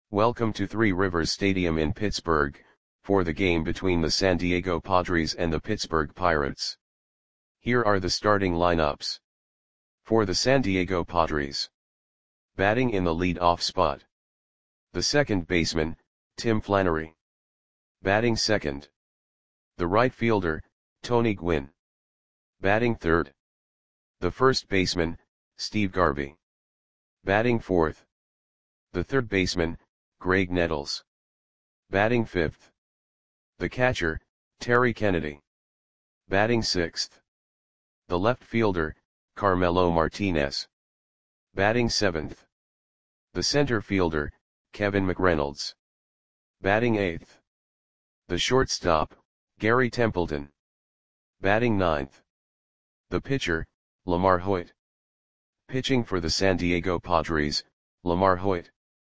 Welcome to Three Rivers Stadium in Pittsburgh, for the game between the San Diego Padres and the Pittsburgh Pirates. Here are the starting lineups. For the San Diego Padres. Batting in the lead-off spot. The second baseman, Tim Flannery. Batting second. The right fielder, Tony Gwynn. Batting third. The first baseman, Steve Garvey. Batting fourth. The third baseman, Graig Nettles. Batting fifth. The catcher, Terry Kennedy. Batting sixth. The left fielder, Carmelo Martinez. Batting seventh. The center fielder, Kevin McReynolds. Batting eighth. The shortstop, Gary Templeton. Batting ninth. The pitcher, Lamar Hoyt. Pitching for the San Diego Padres, Lamar Hoyt.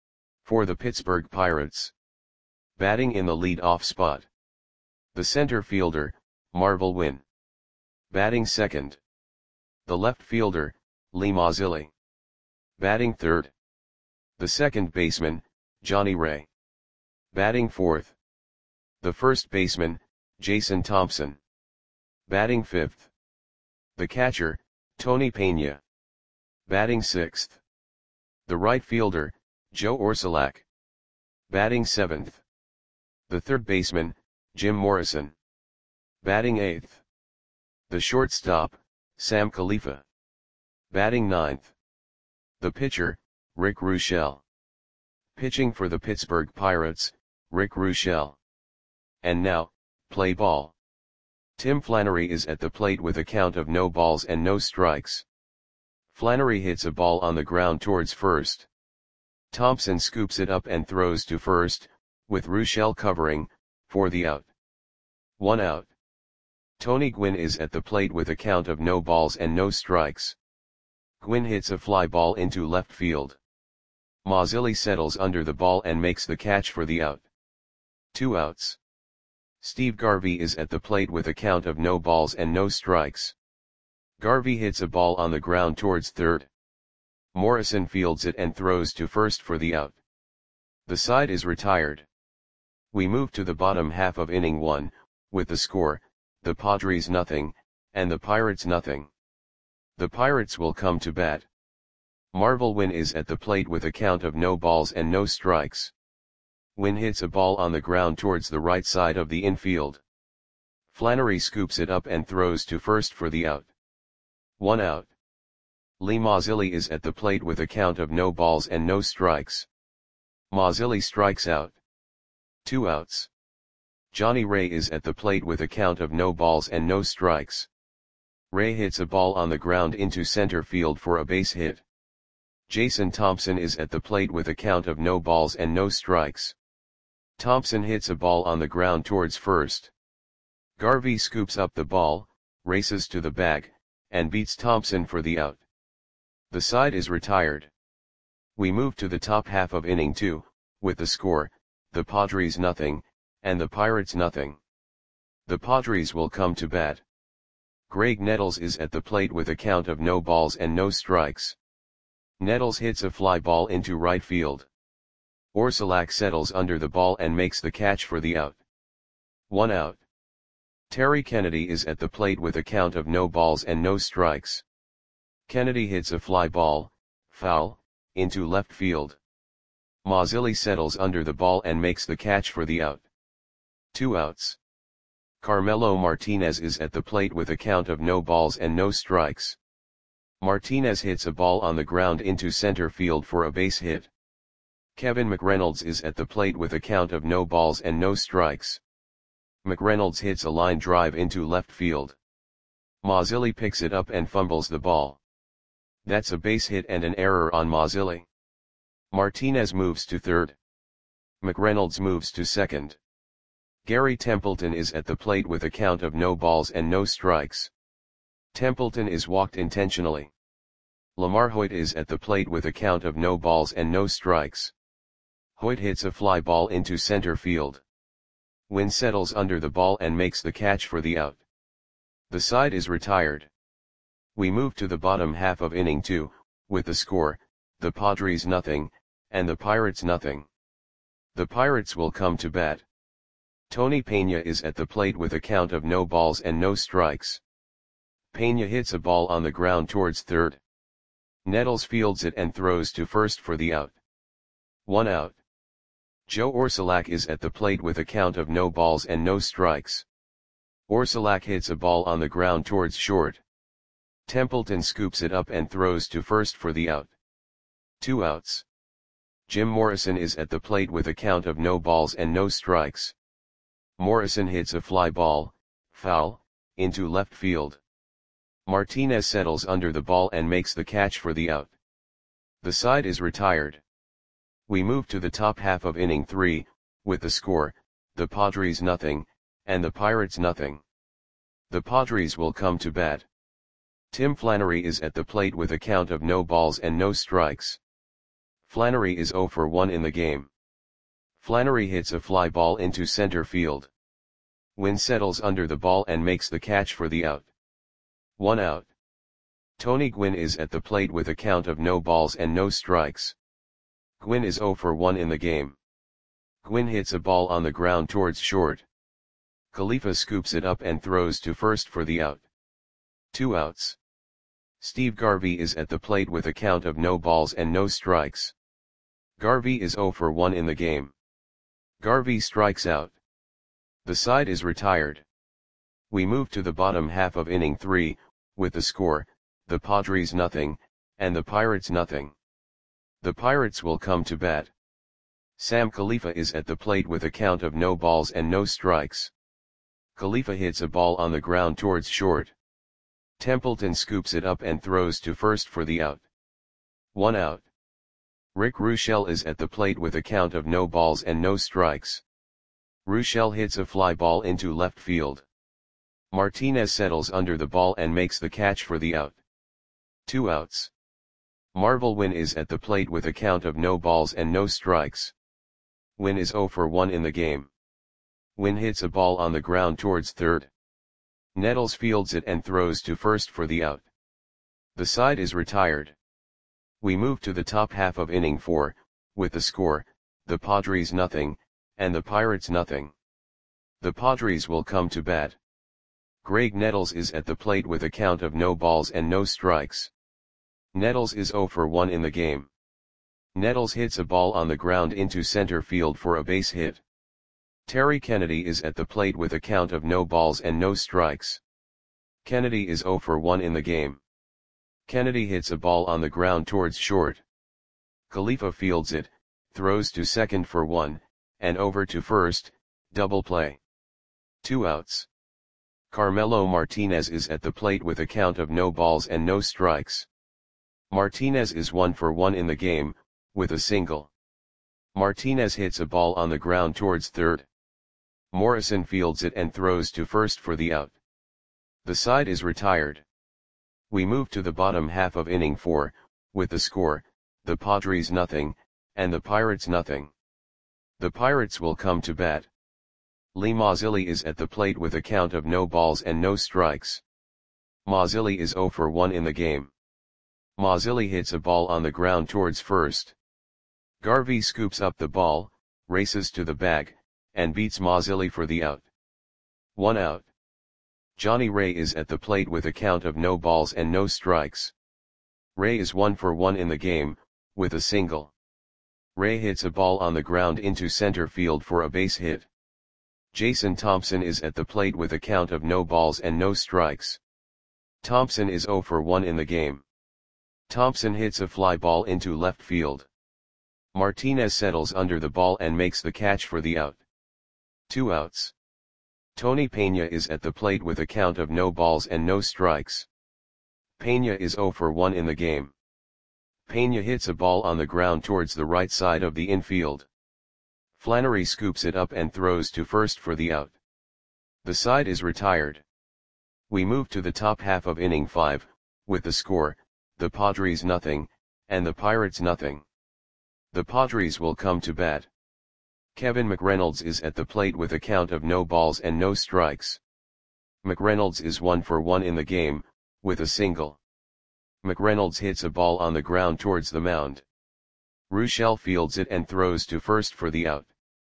For the Pittsburgh Pirates. Batting in the lead-off spot. The center fielder, Marvel Wynn. Batting second. The left fielder, Lee Mazzilli. Batting third. The second baseman, Johnny Ray. Batting fourth. The first baseman, Jason Thompson. Batting fifth. The catcher, Tony Pena. Batting sixth. The right fielder, Joe Orsulak. Batting seventh. The third baseman, Jim Morrison. Batting eighth. The shortstop, Sam Khalifa. Batting ninth. The pitcher, Rick Ruschel. Pitching for the Pittsburgh Pirates, Rick Ruschel. And now, play ball. Tim Flannery is at the plate with a count of no balls and no strikes. Flannery hits a ball on the ground towards first. Thompson scoops it up and throws to first, with Ruschel covering, for the out. 1 out. Tony Gwynn is at the plate with a count of no balls and no strikes. Gwynn hits a fly ball into left field. Mazzilli settles under the ball and makes the catch for the out. 2 outs. Steve Garvey is at the plate with a count of no balls and no strikes. Garvey hits a ball on the ground towards third. Morrison fields it and throws to first for the out. The side is retired. We move to the bottom half of inning 1, with the score, the Padres nothing, and the Pirates nothing. The Pirates will come to bat. Marvel Wynn is at the plate with a count of no balls and no strikes. Wynn hits a ball on the ground towards the right side of the infield. Flannery scoops it up and throws to first for the out. 1 out. Lee Mazzilli is at the plate with a count of no balls and no strikes. Mazzilli strikes out. 2 outs. Johnny Ray is at the plate with a count of no balls and no strikes. Ray hits a ball on the ground into center field for a base hit. Jason Thompson is at the plate with a count of no balls and no strikes. Thompson hits a ball on the ground towards first. Garvey scoops up the ball, races to the bag, and beats Thompson for the out. The side is retired. We move to the top half of inning 2, with the score, the Padres nothing, and the Pirates nothing. The Padres will come to bat. Graig Nettles is at the plate with a count of no balls and no strikes. Nettles hits a fly ball into right field. Orsulak settles under the ball and makes the catch for the out. 1 out. Terry Kennedy is at the plate with a count of no balls and no strikes. Kennedy hits a fly ball, foul, into left field. Mazzilli settles under the ball and makes the catch for the out. 2 outs. Carmelo Martinez is at the plate with a count of no balls and no strikes. Martinez hits a ball on the ground into center field for a base hit. Kevin McReynolds is at the plate with a count of no balls and no strikes. McReynolds hits a line drive into left field. Mazzilli picks it up and fumbles the ball. That's a base hit and an error on Mazzilli. Martinez moves to third. McReynolds moves to second. Gary Templeton is at the plate with a count of no balls and no strikes. Templeton is walked intentionally. Lamar Hoyt is at the plate with a count of no balls and no strikes. Hoyt hits a fly ball into center field. Wynn settles under the ball and makes the catch for the out. The side is retired. We move to the bottom half of inning 2, with the score, the Padres nothing, and the Pirates nothing. The Pirates will come to bat. Tony Peña is at the plate with a count of no balls and no strikes. Peña hits a ball on the ground towards third. Nettles fields it and throws to first for the out. 1 out. Joe Orsulak is at the plate with a count of no balls and no strikes. Orsulak hits a ball on the ground towards short. Templeton scoops it up and throws to first for the out. 2 outs. Jim Morrison is at the plate with a count of no balls and no strikes. Morrison hits a fly ball, foul, into left field. Martinez settles under the ball and makes the catch for the out. The side is retired. We move to the top half of inning 3, with the score, the Padres nothing, and the Pirates nothing. The Padres will come to bat. Tim Flannery is at the plate with a count of no balls and no strikes. Flannery is 0 for 1 in the game. Flannery hits a fly ball into center field. Gwynn settles under the ball and makes the catch for the out. 1 out. Tony Gwynn is at the plate with a count of no balls and no strikes. Gwynn is 0 for 1 in the game. Gwynn hits a ball on the ground towards short. Khalifa scoops it up and throws to first for the out. 2 outs. Steve Garvey is at the plate with a count of no balls and no strikes. Garvey is 0 for 1 in the game. Garvey strikes out. The side is retired. We move to the bottom half of inning 3, with the score, the Padres nothing, and the Pirates nothing. The Pirates will come to bat. Sam Khalifa is at the plate with a count of no balls and no strikes. Khalifa hits a ball on the ground towards short. Templeton scoops it up and throws to first for the out. 1 out. Rick Ruschel is at the plate with a count of no balls and no strikes. Ruschel hits a fly ball into left field. Martinez settles under the ball and makes the catch for the out. 2 outs. Marvel Wynn is at the plate with a count of no balls and no strikes. Wynn is 0 for 1 in the game. Wynn hits a ball on the ground towards third. Nettles fields it and throws to first for the out. The side is retired. We move to the top half of inning 4, with the score, the Padres nothing, and the Pirates nothing. The Padres will come to bat. Greg Nettles is at the plate with a count of no balls and no strikes. Nettles is 0 for 1 in the game. Nettles hits a ball on the ground into center field for a base hit. Terry Kennedy is at the plate with a count of no balls and no strikes. Kennedy is 0 for 1 in the game. Kennedy hits a ball on the ground towards short. Khalifa fields it, throws to second for 1, and over to first, double play. 2 outs. Carmelo Martinez is at the plate with a count of no balls and no strikes. Martinez is 1 for 1 in the game, with a single. Martinez hits a ball on the ground towards third. Morrison fields it and throws to first for the out. The side is retired. We move to the bottom half of inning 4, with the score, the Padres nothing, and the Pirates nothing. The Pirates will come to bat. Lee Mazzilli is at the plate with a count of no balls and no strikes. Mazzilli is 0 for 1 in the game. Mazzilli hits a ball on the ground towards first. Garvey scoops up the ball, races to the bag, and beats Mazzilli for the out. 1 out. Johnny Ray is at the plate with a count of no balls and no strikes. Ray is 1 for 1 in the game, with a single. Ray hits a ball on the ground into center field for a base hit. Jason Thompson is at the plate with a count of no balls and no strikes. Thompson is 0 for 1 in the game. Thompson hits a fly ball into left field. Martinez settles under the ball and makes the catch for the out. 2 outs. Tony Peña is at the plate with a count of no balls and no strikes. Peña is 0 for 1 in the game. Peña hits a ball on the ground towards the right side of the infield. Flannery scoops it up and throws to first for the out. The side is retired. We move to the top half of inning 5, with the score, the Padres nothing, and the Pirates nothing. The Padres will come to bat. Kevin McReynolds is at the plate with a count of no balls and no strikes. McReynolds is 1 for 1 in the game, with a single. McReynolds hits a ball on the ground towards the mound. Ruschel fields it and throws to first for the out.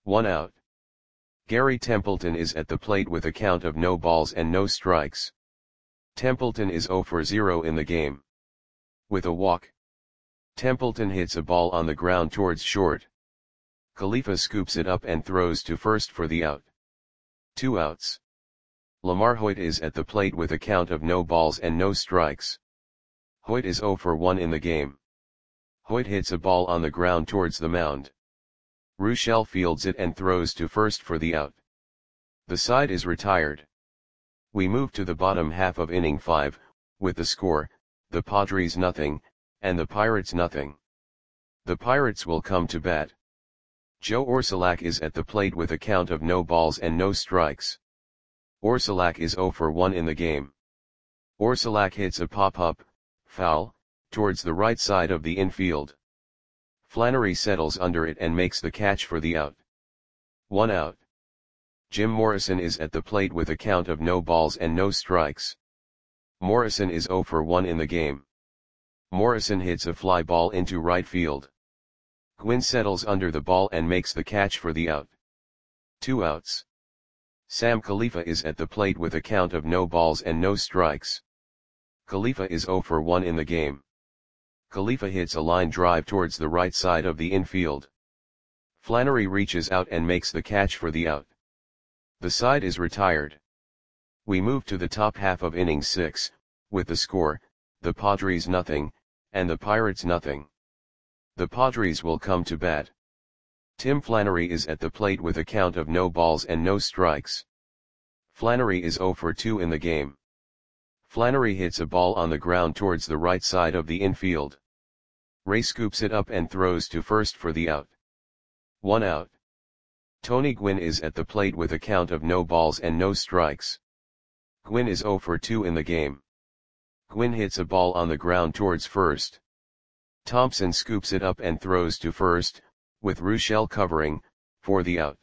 1 out. Gary Templeton is at the plate with a count of no balls and no strikes. Templeton is 0 for 0 in the game. With a walk, Templeton hits a ball on the ground towards short. Khalifa scoops it up and throws to first for the out. 2 outs. Lamar Hoyt is at the plate with a count of no balls and no strikes. Hoyt is 0 for 1 in the game. Hoyt hits a ball on the ground towards the mound. Ruschel fields it and throws to first for the out. The side is retired. We move to the bottom half of inning 5, with the score, the Padres nothing, and the Pirates nothing. The Pirates will come to bat. Joe Orsulak is at the plate with a count of no balls and no strikes. Orsulak is 0 for 1 in the game. Orsulak hits a pop-up, foul, towards the right side of the infield. Flannery settles under it and makes the catch for the out. 1 out. Jim Morrison is at the plate with a count of no balls and no strikes. Morrison is 0 for 1 in the game. Morrison hits a fly ball into right field. Gwynn settles under the ball and makes the catch for the out. 2 outs. Sam Khalifa is at the plate with a count of no balls and no strikes. Khalifa is 0 for 1 in the game. Khalifa hits a line drive towards the right side of the infield. Flannery reaches out and makes the catch for the out. The side is retired. We move to the top half of inning 6, with the score, the Padres nothing, and the Pirates nothing. The Padres will come to bat. Tim Flannery is at the plate with a count of no balls and no strikes. Flannery is 0 for 2 in the game. Flannery hits a ball on the ground towards the right side of the infield. Ray scoops it up and throws to first for the out. 1 out. Tony Gwynn is at the plate with a count of no balls and no strikes. Gwynn is 0 for 2 in the game. Gwynn hits a ball on the ground towards first. Thompson scoops it up and throws to first, with Ruschel covering, for the out.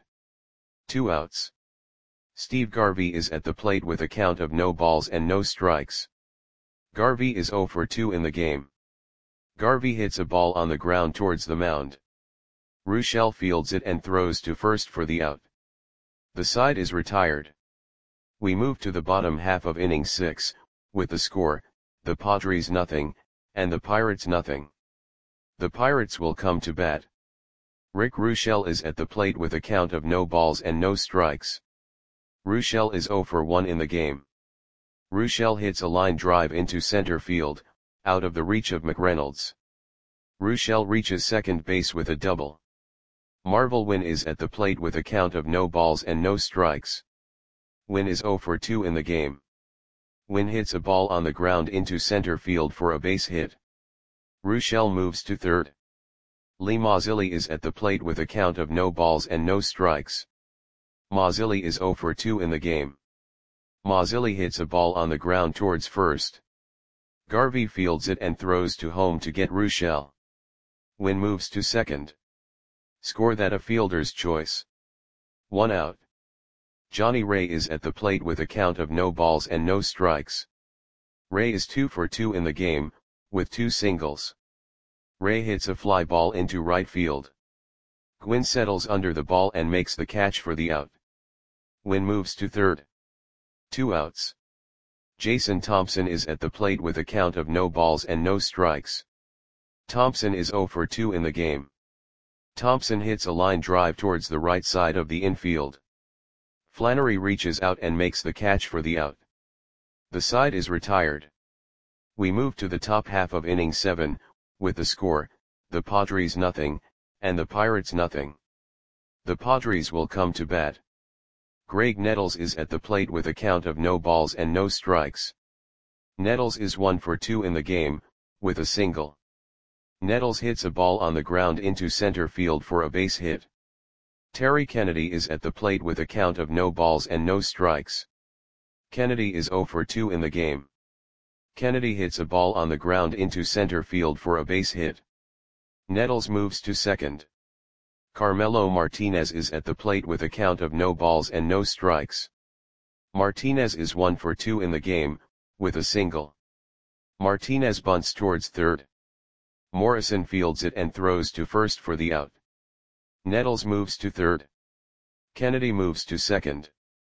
2 outs. Steve Garvey is at the plate with a count of no balls and no strikes. Garvey is 0 for 2 in the game. Garvey hits a ball on the ground towards the mound. Ruschel fields it and throws to first for the out. The side is retired. We move to the bottom half of inning 6, with the score, the Padres nothing, and the Pirates nothing. The Pirates will come to bat. Rick Ruschel is at the plate with a count of no balls and no strikes. Ruschel is 0 for 1 in the game. Ruschel hits a line drive into center field, out of the reach of McReynolds. Ruschel reaches second base with a double. Marvel Wynn is at the plate with a count of no balls and no strikes. Wynn is 0 for 2 in the game. Wynn hits a ball on the ground into center field for a base hit. Ruschel moves to third. Lee Mazzilli is at the plate with a count of no balls and no strikes. Mazzilli is 0 for 2 in the game. Mazzilli hits a ball on the ground towards first. Garvey fields it and throws to home to get Ruschel. Wynn moves to second. Score that a fielder's choice. 1 out. Johnny Ray is at the plate with a count of no balls and no strikes. Ray is 2 for 2 in the game, with 2 singles. Ray hits a fly ball into right field. Gwynn settles under the ball and makes the catch for the out. Wynn moves to third. 2 outs. Jason Thompson is at the plate with a count of no balls and no strikes. Thompson is 0 for 2 in the game. Thompson hits a line drive towards the right side of the infield. Flannery reaches out and makes the catch for the out. The side is retired. We move to the top half of inning 7, with the score, the Padres nothing, and the Pirates nothing. The Padres will come to bat. Greg Nettles is at the plate with a count of no balls and no strikes. Nettles is 1 for 2 in the game, with a single. Nettles hits a ball on the ground into center field for a base hit. Terry Kennedy is at the plate with a count of no balls and no strikes. Kennedy is 0 for 2 in the game. Kennedy hits a ball on the ground into center field for a base hit. Nettles moves to second. Carmelo Martinez is at the plate with a count of no balls and no strikes. Martinez is 1 for 2 in the game, with a single. Martinez bunts towards third. Morrison fields it and throws to first for the out. Nettles moves to third. Kennedy moves to second.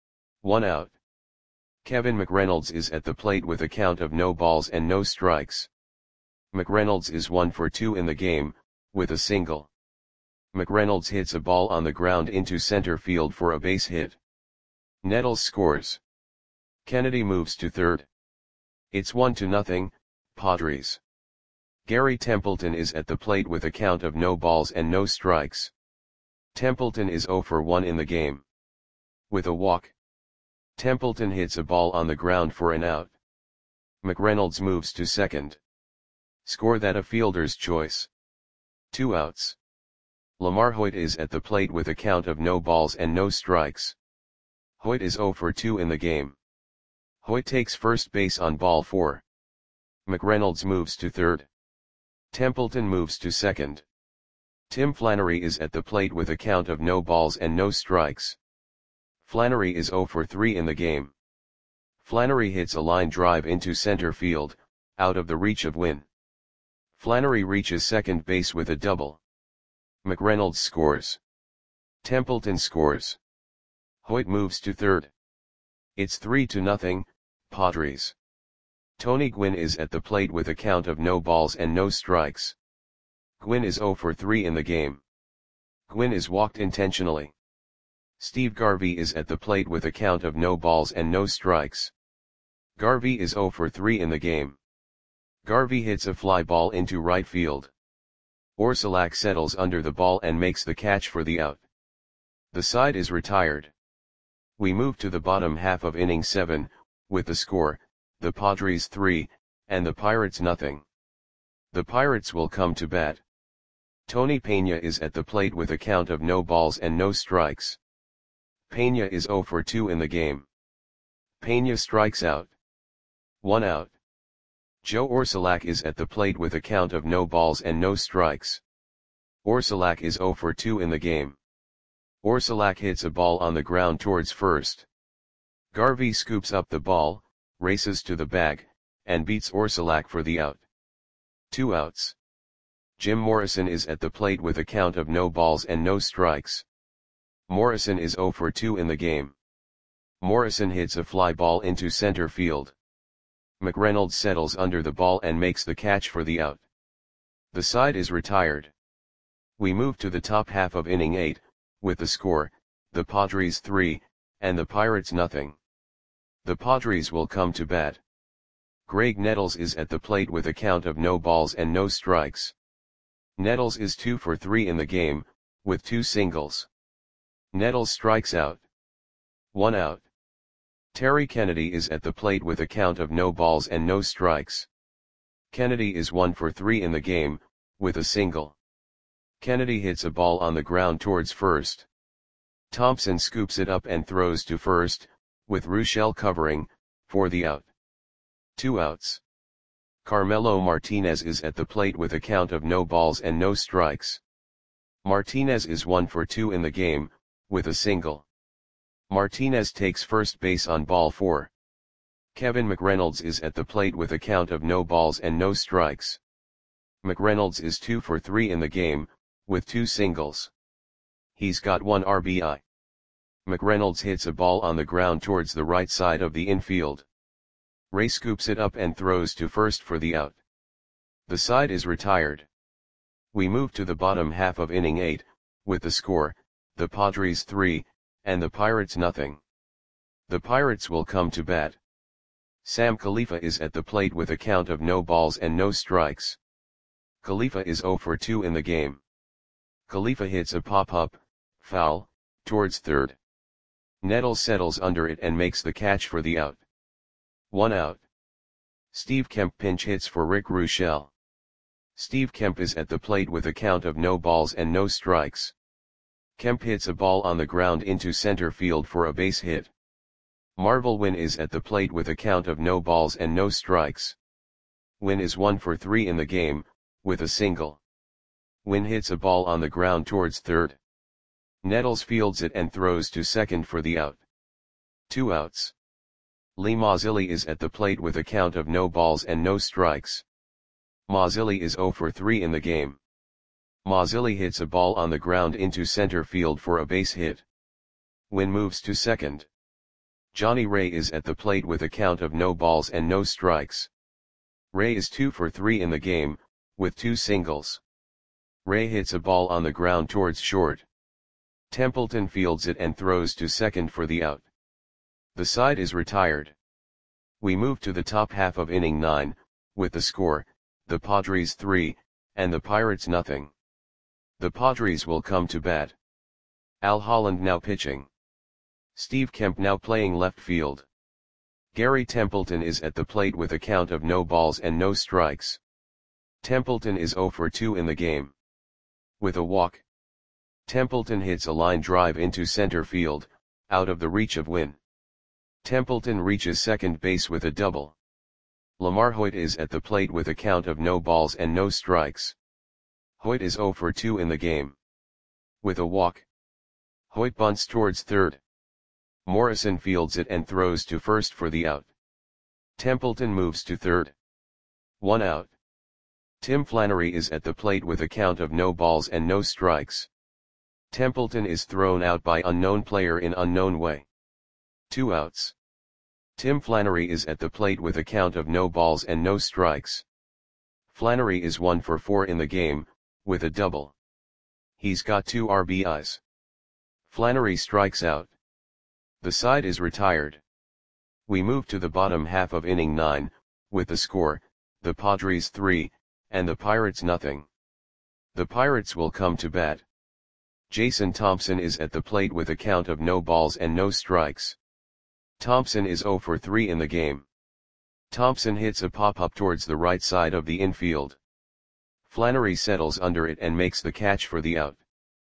1 out. Kevin McReynolds is at the plate with a count of no balls and no strikes. McReynolds is 1 for 2 in the game, with a single. McReynolds hits a ball on the ground into center field for a base hit. Nettles scores. Kennedy moves to third. It's 1-0, Padres. Gary Templeton is at the plate with a count of no balls and no strikes. Templeton is 0 for 1 in the game. With a walk, Templeton hits a ball on the ground for an out. McReynolds moves to second. Score that a fielder's choice. 2 outs. Lamar Hoyt is at the plate with a count of no balls and no strikes. Hoyt is 0 for 2 in the game. Hoyt takes first base on ball 4. McReynolds moves to third. Templeton moves to second. Tim Flannery is at the plate with a count of no balls and no strikes. Flannery is 0 for 3 in the game. Flannery hits a line drive into center field, out of the reach of Wynn. Flannery reaches second base with a double. McReynolds scores. Templeton scores. Hoyt moves to third. It's 3-0, Padres. Tony Gwynn is at the plate with a count of no balls and no strikes. Gwynn is 0 for 3 in the game. Gwynn is walked intentionally. Steve Garvey is at the plate with a count of no balls and no strikes. Garvey is 0 for 3 in the game. Garvey hits a fly ball into right field. Orsulak settles under the ball and makes the catch for the out. The side is retired. We move to the bottom half of inning 7, with the score, the Padres 3, and the Pirates nothing. The Pirates will come to bat. Tony Pena is at the plate with a count of no balls and no strikes. Pena is 0 for 2 in the game. Pena strikes out. 1 out. Joe Orsulak is at the plate with a count of no balls and no strikes. Orsulak is 0 for 2 in the game. Orsulak hits a ball on the ground towards first. Garvey scoops up the ball, races to the bag, and beats Orsulak for the out. 2 outs. Jim Morrison is at the plate with a count of no balls and no strikes. Morrison is 0 for 2 in the game. Morrison hits a fly ball into center field. McReynolds settles under the ball and makes the catch for the out. The side is retired. We move to the top half of inning 8, with the score, the Padres 3, and the Pirates nothing. The Padres will come to bat. Greg Nettles is at the plate with a count of no balls and no strikes. Nettles is 2 for 3 in the game, with 2 singles. Nettles strikes out. 1 out. Terry Kennedy is at the plate with a count of no balls and no strikes. Kennedy is 1 for 3 in the game, with a single. Kennedy hits a ball on the ground towards first. Thompson scoops it up and throws to first, with Rochelle covering, for the out. 2 outs. Carmelo Martinez is at the plate with a count of no balls and no strikes. Martinez is 1 for 2 in the game, with a single. Martinez takes first base on ball 4. Kevin McReynolds is at the plate with a count of no balls and no strikes. McReynolds is 2 for 3 in the game, with 2 singles. He's got 1 RBI. McReynolds hits a ball on the ground towards the right side of the infield. Ray scoops it up and throws to first for the out. The side is retired. We move to the bottom half of inning 8, with the score, the Padres 3, and the Pirates nothing. The Pirates will come to bat. Sam Khalifa is at the plate with a count of no balls and no strikes. Khalifa is 0 for 2 in the game. Khalifa hits a pop-up, foul, towards third. Nettles settles under it and makes the catch for the out. 1 out. Steve Kemp pinch hits for Rick Rochelle. Steve Kemp is at the plate with a count of no balls and no strikes. Kemp hits a ball on the ground into center field for a base hit. Marvel Wynn is at the plate with a count of no balls and no strikes. Wynn is 1 for 3 in the game, with a single. Wynn hits a ball on the ground towards third. Nettles fields it and throws to second for the out. 2 outs. Lee Mazzilli is at the plate with a count of no balls and no strikes. Mazzilli is 0 for 3 in the game. Mazzilli hits a ball on the ground into center field for a base hit. Wynn moves to second. Johnny Ray is at the plate with a count of no balls and no strikes. Ray is 2 for 3 in the game, with 2 singles. Ray hits a ball on the ground towards short. Templeton fields it and throws to second for the out. The side is retired. We move to the top half of inning 9, with the score, the Padres 3, and the Pirates nothing. The Padres will come to bat. Al Holland now pitching. Steve Kemp now playing left field. Gary Templeton is at the plate with a count of no balls and no strikes. Templeton is 0 for 2 in the game. With a walk, Templeton hits a line drive into center field, out of the reach of Wynn. Templeton reaches second base with a double. Lamar Hoyt is at the plate with a count of no balls and no strikes. Hoyt is 0 for 2 in the game. With a walk, Hoyt bunts towards third. Morrison fields it and throws to first for the out. Templeton moves to third. 1 out. Tim Flannery is at the plate with a count of no balls and no strikes. Templeton is thrown out by unknown player in unknown way. 2 outs. Tim Flannery is at the plate with a count of no balls and no strikes. Flannery is 1 for 4 in the game, with a double. He's got 2 RBIs. Flannery strikes out. The side is retired. We move to the bottom half of inning 9, with the score, the Padres 3, and the Pirates nothing. The Pirates will come to bat. Jason Thompson is at the plate with a count of no balls and no strikes. Thompson is 0 for 3 in the game. Thompson hits a pop-up towards the right side of the infield. Flannery settles under it and makes the catch for the out.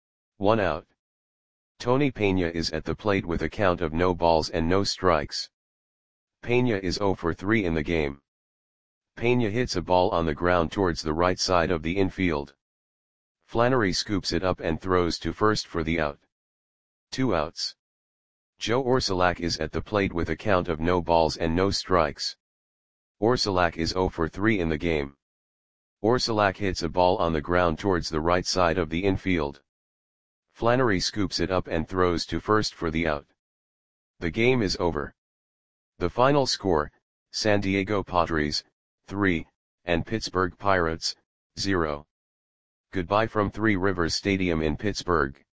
1 out. Tony Pena is at the plate with a count of no balls and no strikes. Pena is 0 for 3 in the game. Pena hits a ball on the ground towards the right side of the infield. Flannery scoops it up and throws to first for the out. 2 outs. Joe Orsulak is at the plate with a count of no balls and no strikes. Orsulak is 0 for 3 in the game. Orsulak hits a ball on the ground towards the right side of the infield. Flannery scoops it up and throws to first for the out. The game is over. The final score, San Diego Padres, 3, and Pittsburgh Pirates, 0. Goodbye from Three Rivers Stadium in Pittsburgh.